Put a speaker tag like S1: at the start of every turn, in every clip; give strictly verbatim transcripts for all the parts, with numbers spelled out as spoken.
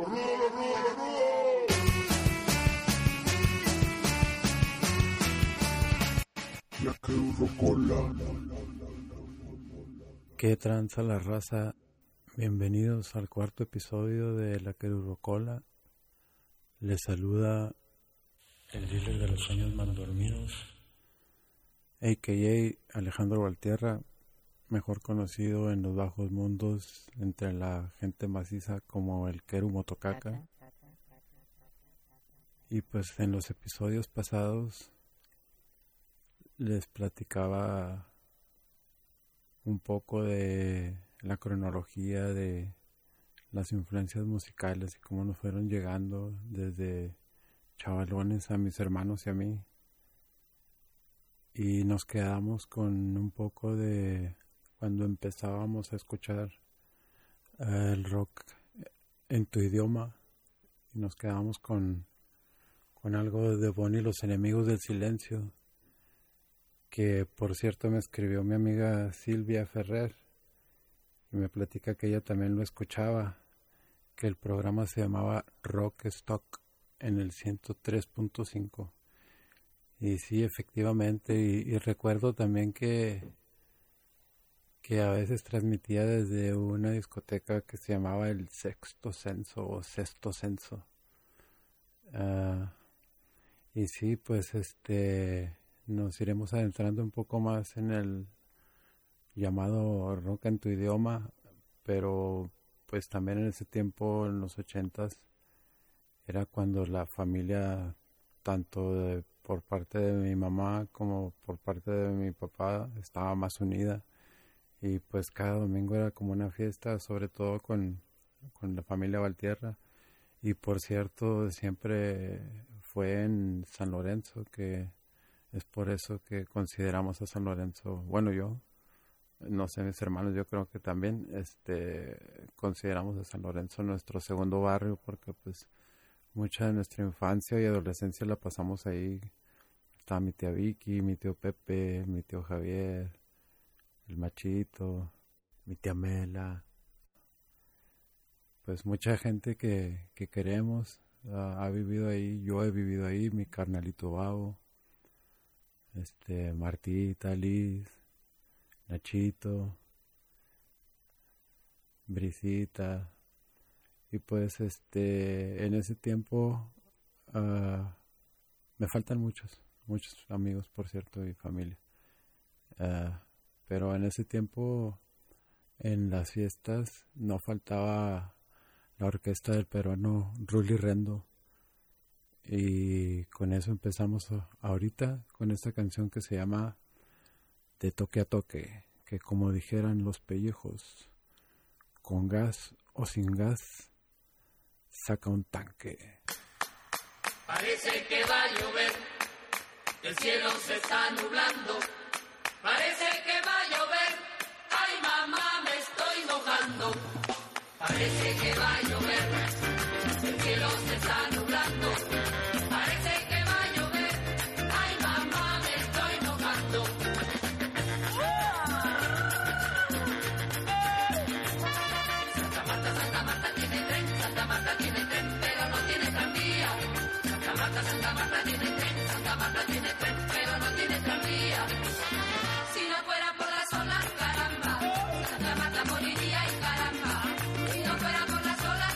S1: La Querurocola.
S2: ¿Qué tranza la raza? Bienvenidos al cuarto episodio de La Querurocola. Les saluda el líder de los sueños mal dormidos, a k a. Alejandro Valtierra, mejor conocido en los bajos mundos entre la gente maciza como el Queru Motocaca. Y pues en los episodios pasados les platicaba un poco de la cronología de las influencias musicales y cómo nos fueron llegando desde chavalones a mis hermanos y a mí. Y nos quedamos con un poco de cuando empezábamos a escuchar el rock en tu idioma, y nos quedamos con, con algo de Bonnie y los Enemigos del Silencio, que por cierto me escribió mi amiga Silvia Ferrer y me platica que ella también lo escuchaba, que el programa se llamaba Rock Stock en el ciento tres punto cinco. Y sí, efectivamente, y, y recuerdo también que que a veces transmitía desde una discoteca que se llamaba el Sexto Senso o Sexto Senso. Uh, y sí, pues este nos iremos adentrando un poco más en el llamado rock en tu idioma, pero pues también en ese tiempo, en los ochentas, era cuando la familia, tanto de, por parte de mi mamá como por parte de mi papá, estaba más unida, y pues cada domingo era como una fiesta, sobre todo con, con la familia Valtierra. Y por cierto, siempre fue en San Lorenzo, que es por eso que consideramos a San Lorenzo, bueno, yo, no sé, mis hermanos, yo creo que también este consideramos a San Lorenzo nuestro segundo barrio, porque pues mucha de nuestra infancia y adolescencia la pasamos ahí. Estaba mi tía Vicky, mi tío Pepe, mi tío Javier, el Machito, mi tía Mela. Pues mucha gente que, que queremos uh, ha vivido ahí, yo he vivido ahí, mi carnalito Babo, este Martita, Liz, Nachito, Brisita. Y pues este en ese tiempo uh, me faltan muchos, muchos amigos, por cierto, y familia. Uh, pero en ese tiempo, en las fiestas, no faltaba la orquesta del peruano Rully Rendo. Y con eso empezamos ahorita, con esta canción que se llama De Toque a Toque, que como dijeran los pellejos, con gas o sin gas, saca un tanque.
S3: Parece que va a llover, el cielo se está nublando. Parece que va a llover, ay mamá me estoy mojando. Parece que va a llover, el cielo se está nublando. Parece que va a llover, ay mamá me estoy mojando. Santa Marta, Santa Marta tiene tren, Santa Marta tiene tren, pero no tiene tranvía. Santa Marta, Santa Marta tiene tren, Santa Marta tiene tren, pero no tiene tranvía. Si no fuera por las olas, caramba, Santa Marta moriría y caramba. Si no fuera por las olas,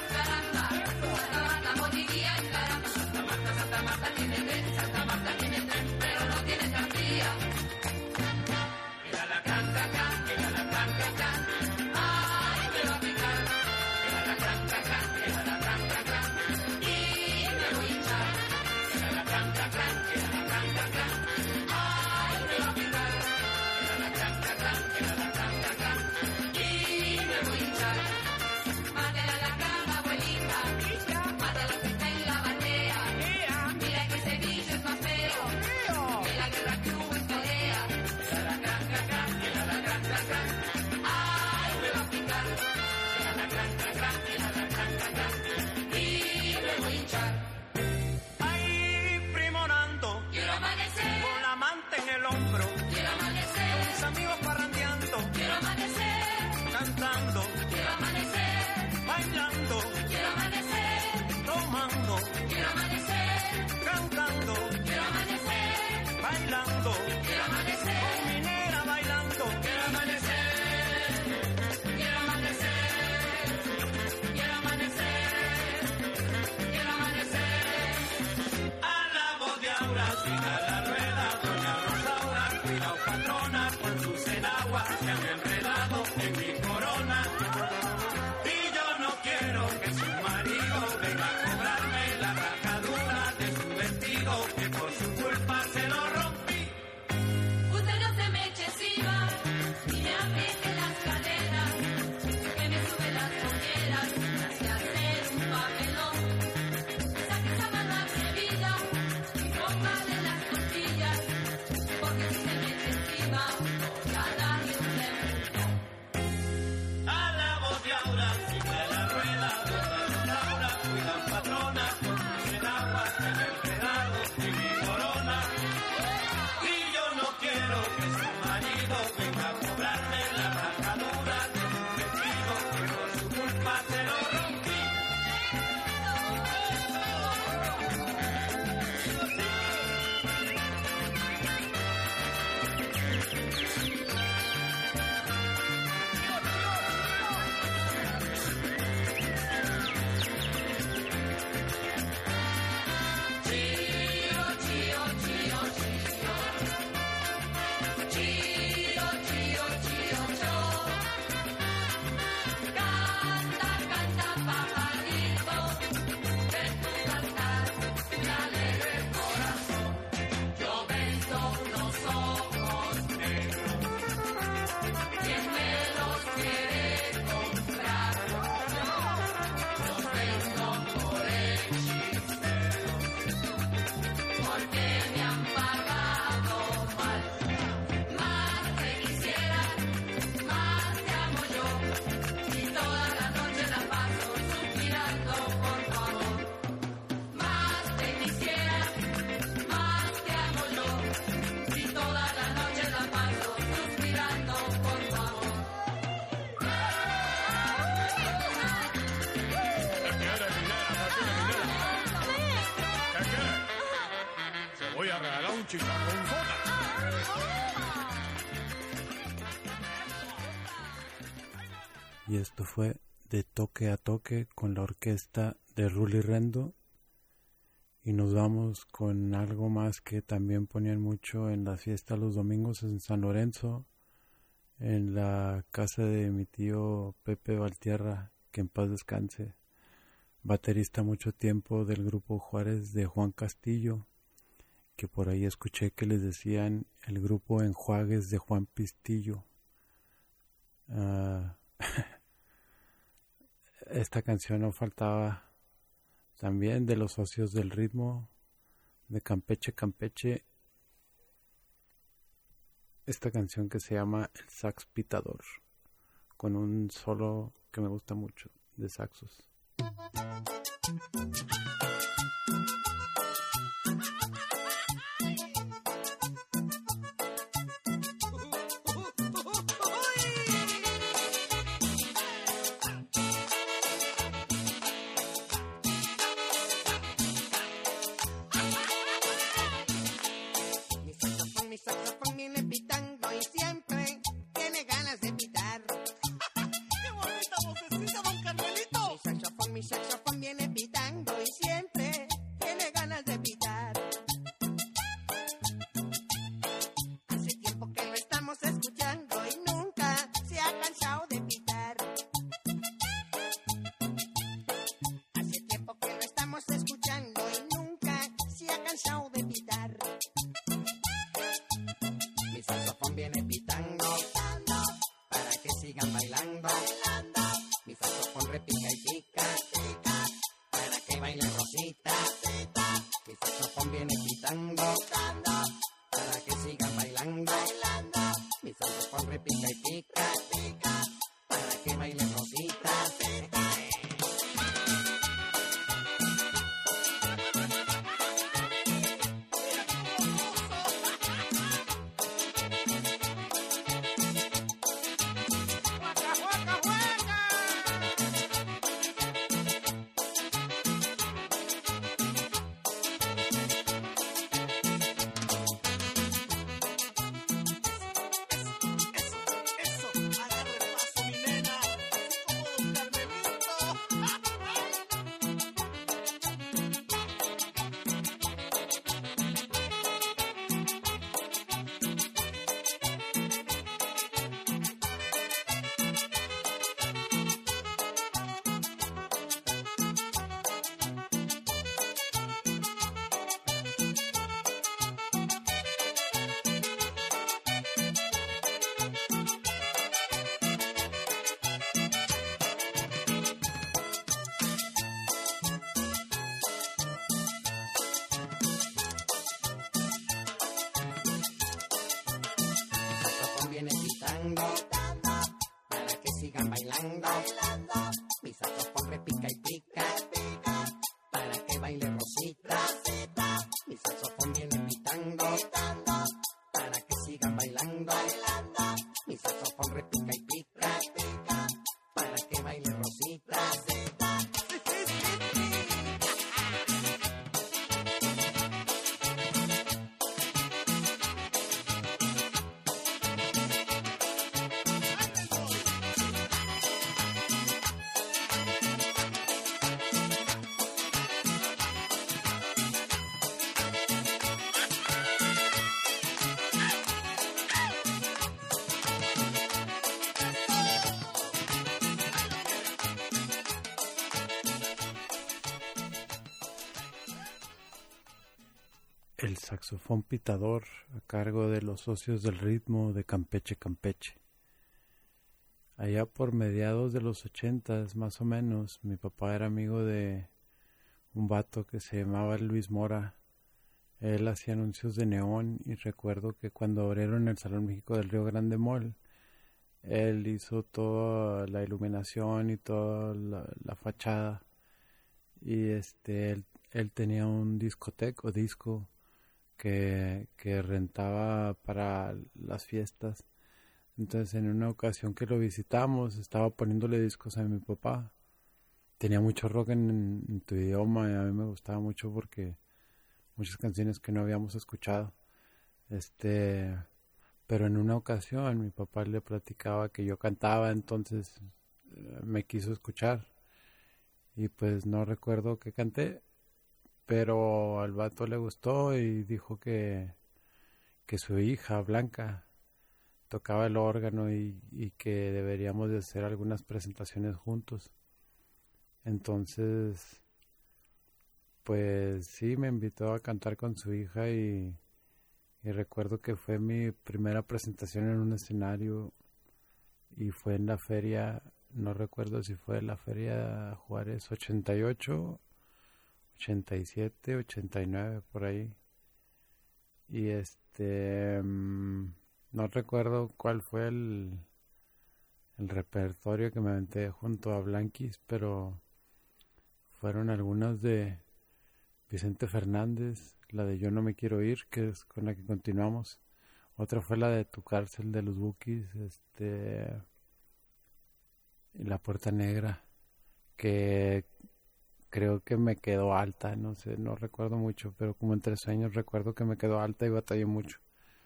S1: un chicharrón soda.
S2: Y esto fue De Toque a Toque con la orquesta de Rully Rendo. Y nos vamos con algo más que también ponían mucho en las fiestas los domingos en San Lorenzo, en la casa de mi tío Pepe Valtierra, que en paz descanse, baterista mucho tiempo del grupo Juárez de Juan Castillo, que por ahí escuché que les decían el grupo Enjuagues de Juan Pistillo. Uh, esta canción no faltaba también de los socios del ritmo de Campeche Campeche, esta canción que se llama El Sax Pitador, con un solo que me gusta mucho de saxos.
S4: Para que sigan bailando, mi saxofón repica y pica, para que baile Rosita, mi saxofón viene pitando, para que sigan bailando, mi saxofón repica y pica, para que baile Rosita.
S2: El saxofón pitador a cargo de los socios del ritmo de Campeche Campeche. Allá por mediados de los ochentas, más o menos, mi papá era amigo de un vato que se llamaba Luis Mora. Él hacía anuncios de neón y recuerdo que cuando abrieron el Salón México del Río Grande Mall, él hizo toda la iluminación y toda la, la fachada. Y este él, él tenía un discoteca o disco que, que rentaba para las fiestas. Entonces en una ocasión que lo visitamos estaba poniéndole discos a mi papá. Tenía mucho rock en, en tu idioma y a mí me gustaba mucho porque muchas canciones que no habíamos escuchado. Este, pero en una ocasión mi papá le platicaba que yo cantaba, entonces eh, me quiso escuchar y pues no recuerdo qué canté, pero al vato le gustó y dijo que, que su hija Blanca tocaba el órgano y, y que deberíamos de hacer algunas presentaciones juntos. Entonces, pues sí, me invitó a cantar con su hija y, y recuerdo que fue mi primera presentación en un escenario y fue en la feria, no recuerdo si fue la feria Juárez ochenta y ocho, ochenta y siete, ochenta y nueve, por ahí. Y este... Um, no recuerdo cuál fue el, el repertorio que me aventé junto a Blanquis, pero fueron algunas de Vicente Fernández, la de Yo no me quiero ir, que es con la que continuamos. Otra fue la de Tu cárcel de los Bukis, este, y La Puerta Negra, que creo que me quedó alta, no sé, no recuerdo mucho, pero como en tres años recuerdo que me quedó alta y batallé mucho.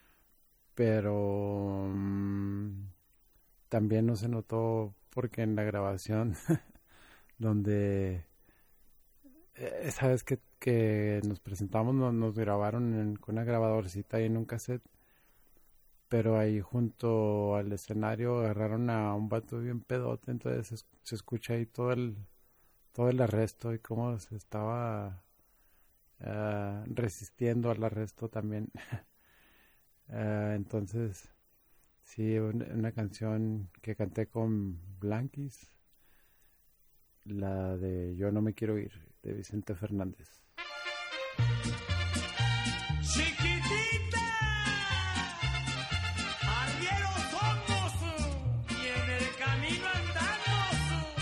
S2: Pero mmm, también no se notó porque en la grabación donde eh, esa vez que, que nos presentamos nos, nos grabaron en, con una grabadorcita y en un cassette, pero ahí junto al escenario agarraron a un vato bien pedote, entonces se, se escucha ahí todo el todo el arresto y cómo se estaba uh, resistiendo al arresto también. Uh, entonces, sí, una, una canción que canté con Blanquis, la de Yo no me quiero ir, de Vicente Fernández.
S5: Chiquitita, arrieros somos y en el camino andamos.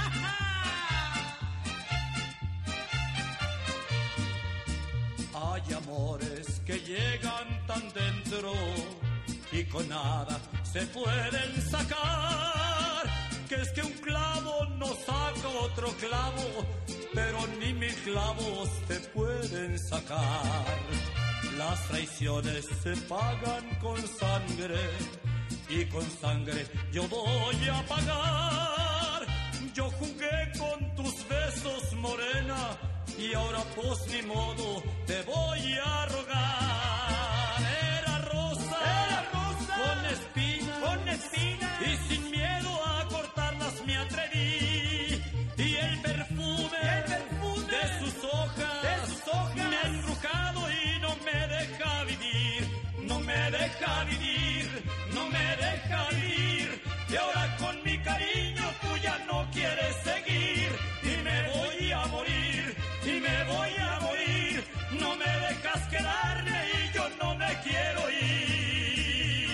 S5: Hay amores que llegan tan dentro y con nada se pueden sacar, que es que un clavo no saca otro clavo, pero ni mis clavos te pueden sacar. Las traiciones se pagan con sangre y con sangre yo voy a pagar. Yo jugué con tus besos, morena, y ahora pues ni modo te voy a rogar. Era rosa, era rosa, con espinas, con espinas, y sin miedo a cortarlas me atreví. Y el perfume, y el perfume de sus hojas, de sus hojas, me ha embrujado y no me deja vivir, no me deja vivir, no me deja vivir. Y ahora con mi cariño tú ya no quieres seguir y me voy a morir. Y me voy a morir, no me dejas quedarme y yo no me quiero ir.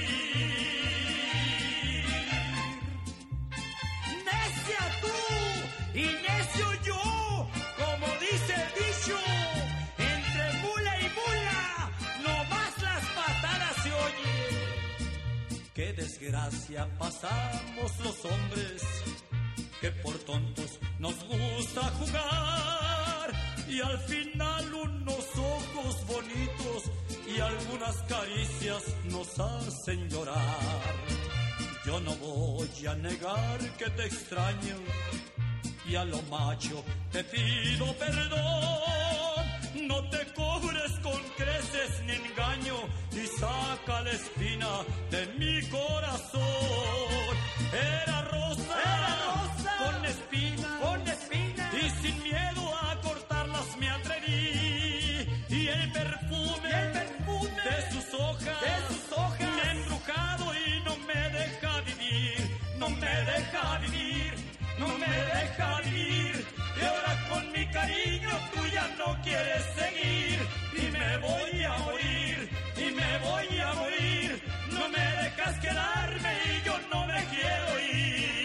S5: Necia tú y necio yo, como dice el dicho, entre mula y mula, no más las patadas se oyen. Qué desgracia pasamos los hombres, que por tontos nos gusta jugar. Y al final unos ojos bonitos y algunas caricias nos hacen llorar. Yo no voy a negar que te extraño y a lo macho te pido perdón. No te cobres con creces ni engaño y saca la espina de mi corazón. Era rosa, era rosa, con espina, con espina, y sin miedo a cortarlas me atreví. Y el perfume, y el perfume de sus hojas, de sus hojas, me ha embrujado y no me deja vivir, no me deja vivir, no me deja vivir. Y ahora con mi cariño tú ya no quieres seguir y me voy a morir, y me voy a morir. No me dejas quedarme y yo no me quiero ir.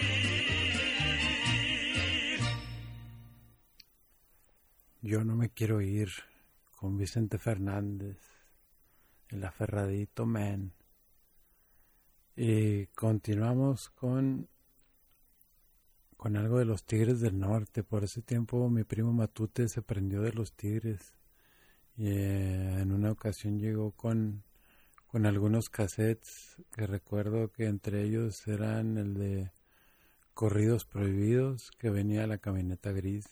S2: Yo no me quiero ir, con Vicente Fernández, el aferradito man. Y continuamos con con algo de los Tigres del Norte. Por ese tiempo mi primo Matute se prendió de los Tigres y eh, en una ocasión llegó con con algunos cassettes que recuerdo que entre ellos eran el de Corridos Prohibidos, que venía la camioneta gris,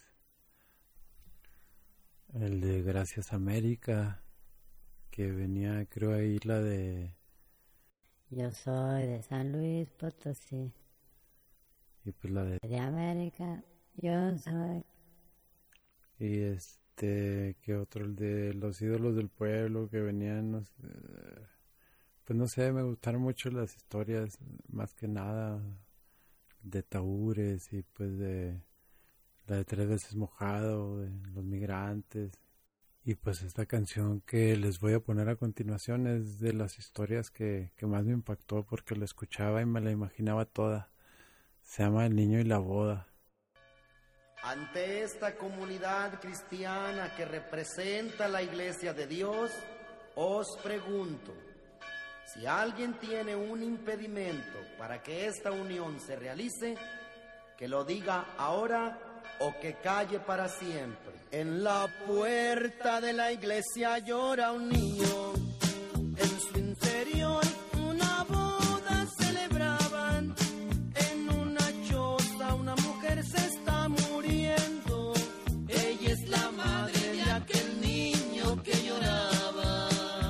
S2: el de Gracias América, que venía creo ahí la de
S6: Yo soy de San Luis Potosí,
S2: y pues la de
S6: de América, yo soy.
S2: y este que otro, el de Los Ídolos del Pueblo, que venían, no sé, pues no sé, me gustaron mucho las historias, más que nada de Tahúres, y pues de la de Tres Veces Mojado, de Los Migrantes. Y pues esta canción que les voy a poner a continuación es de las historias que, que más me impactó, porque la escuchaba y me la imaginaba toda. Se llama El Niño y la Boda.
S7: Ante esta comunidad cristiana que representa la Iglesia de Dios, os pregunto, si alguien tiene un impedimento para que esta unión se realice, que lo diga ahora o que calle para siempre. En la puerta de la iglesia llora un niño, en su interior una boda celebraban, en una choza una mujer se está muriendo, ella es la madre de aquel niño que lloraba.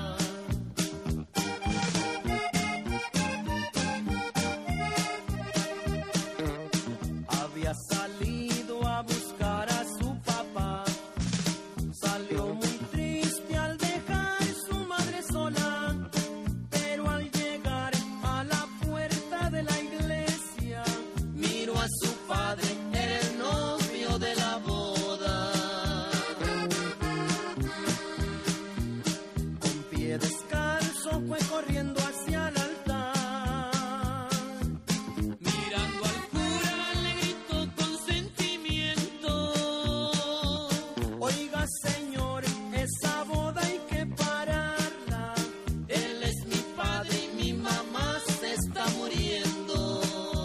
S7: Había salido a buscar a su papá, salió muy triste al dejar su madre sola, pero al llegar a la puerta de la iglesia, miró a su padre, era el novio de la boda. Con pie descalzo fue corriendo hacia el altar, mirando al cura le gritó con sentimiento: oiga señor, esa boda hay que pararla, él es mi padre y mi mamá se está muriendo.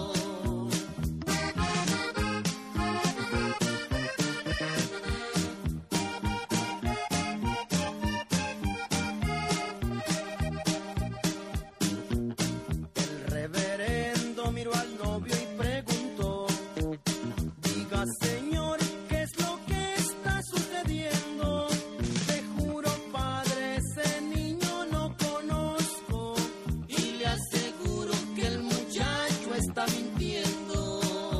S7: El reverendo miró al novio y preguntó: diga señor, ¿qué es lo que está sucediendo? Te juro padre, ese niño no conozco, y le aseguro que el muchacho está mintiendo.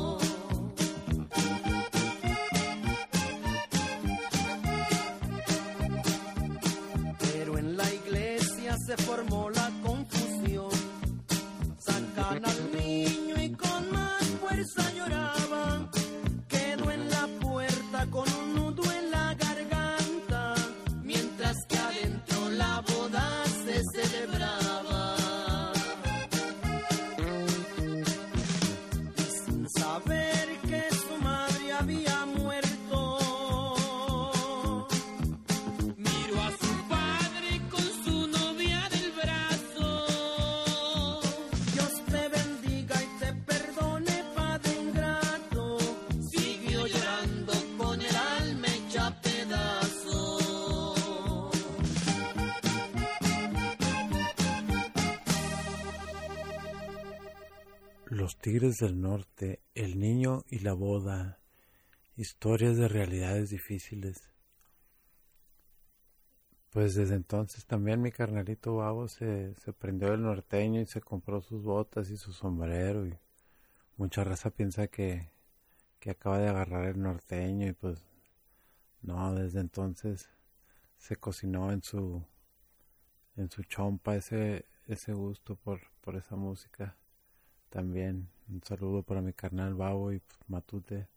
S7: Pero en la iglesia se formó la confusión, sacan al niño y con más fuerza lloraba, quedó en la puerta con un nudo en la garganta, mientras que adentro la boda se celebraba. Y sin saber que su madre había muerto, miró a su padre con su novia del brazo. Dios te bendiga y te perdone, padre ingrato. Siguió llorando con el alma hecha pedazos.
S2: Los Tigres del Norte, El Niño y la Boda. Historias de realidades difíciles. Pues desde entonces también mi carnalito Babo se, se prendió del norteño y se compró sus botas y su sombrero, y mucha raza piensa que, que acaba de agarrar el norteño, y pues no, desde entonces se cocinó en su en su chompa ese, ese gusto por, por esa música. También un saludo para mi carnal Babo y pues, Matute.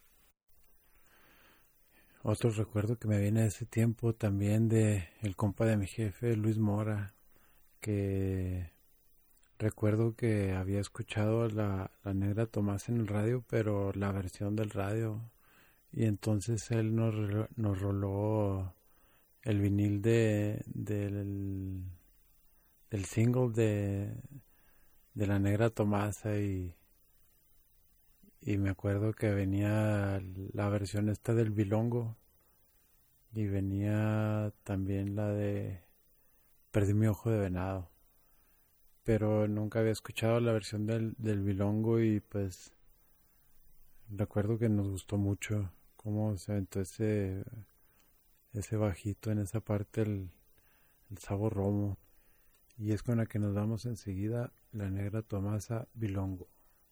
S2: Otro recuerdo que me viene de ese tiempo también de el compa de mi jefe, Luis Mora, que recuerdo que había escuchado la, la Negra Tomás en el radio, pero la versión del radio, y entonces él nos, nos roló el vinil de del, del single de, de la Negra Tomasa, y y me acuerdo que venía la versión esta del Bilongo, y venía también la de Perdí mi ojo de venado. pero nunca había escuchado la versión del, del bilongo y pues recuerdo que nos gustó mucho cómo se aventó ese, ese bajito en esa parte, el, el sabor romo. Y es con la que nos vamos enseguida, La Negra Tomasa Bilongo.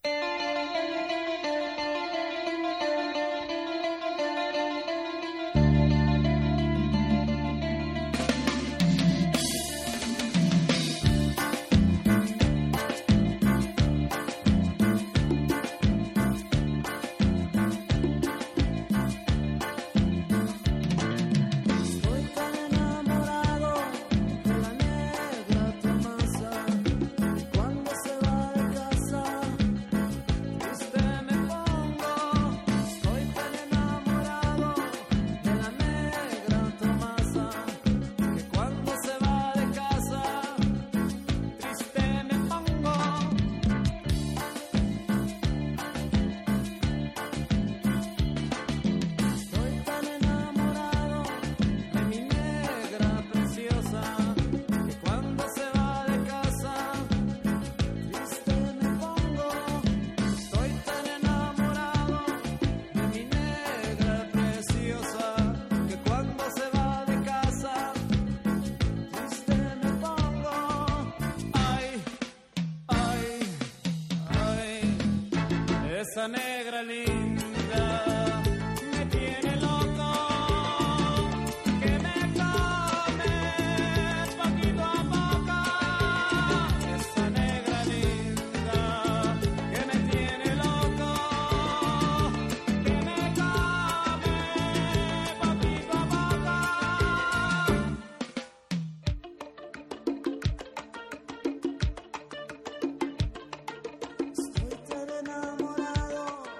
S5: Esa negra linda me tiene loco, que me come poquito a poco. Esa negra linda que me tiene loco, que me come poquito a poco. Estoy tan enamorado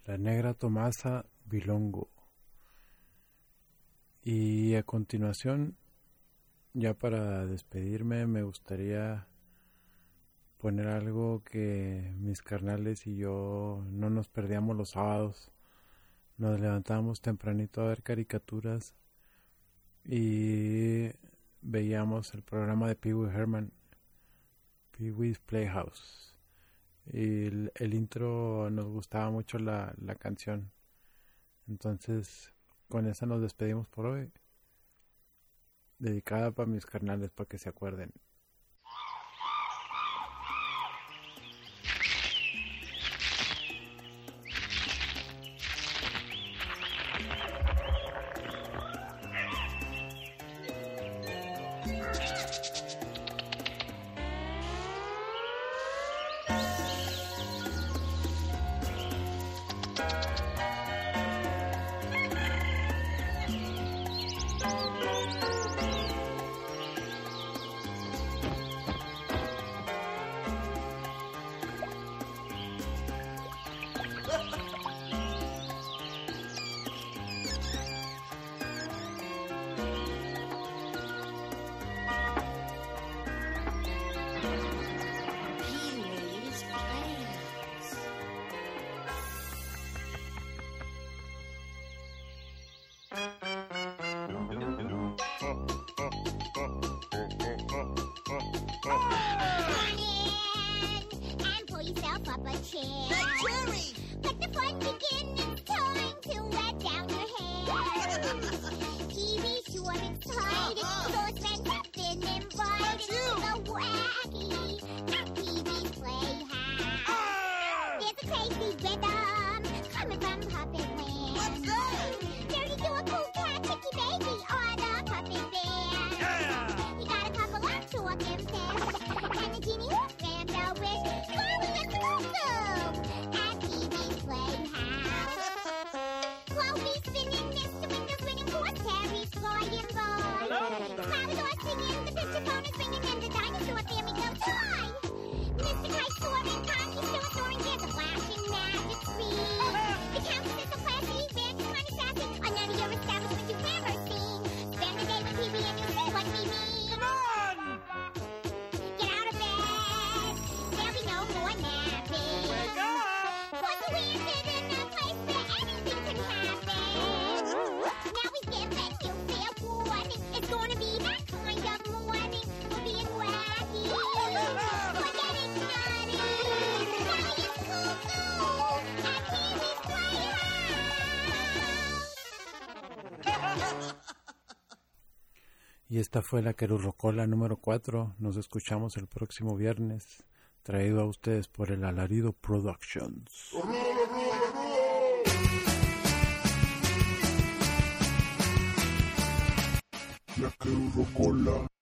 S2: La Negra Tomasa Bilongo. Y a continuación, ya para despedirme, me gustaría poner algo que mis carnales y yo no nos perdíamos los sábados. Nos levantábamos tempranito a ver caricaturas y veíamos el programa de Pee Wee Herman, Pee Wee's Playhouse. Y el, el intro nos gustaba mucho la, la canción. Entonces, con esa nos despedimos por hoy. Dedicada para mis carnales, para que se acuerden. Y esta fue la Querurrocola número cuatro. Nos escuchamos el próximo viernes. Traído a ustedes por el Alarido Productions.
S1: La Querurrocola.